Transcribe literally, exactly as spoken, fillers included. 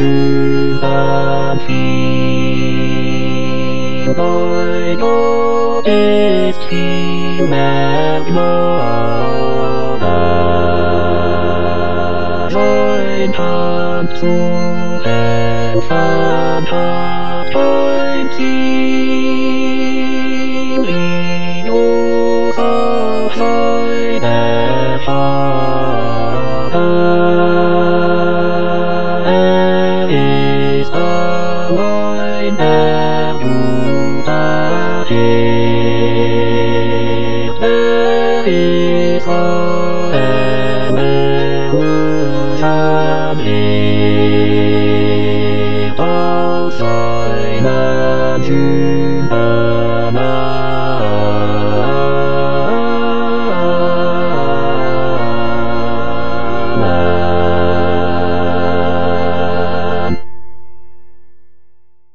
to the field. I know it's King Magnolia. Join hands to and fan hat ein Team. In unserer Freude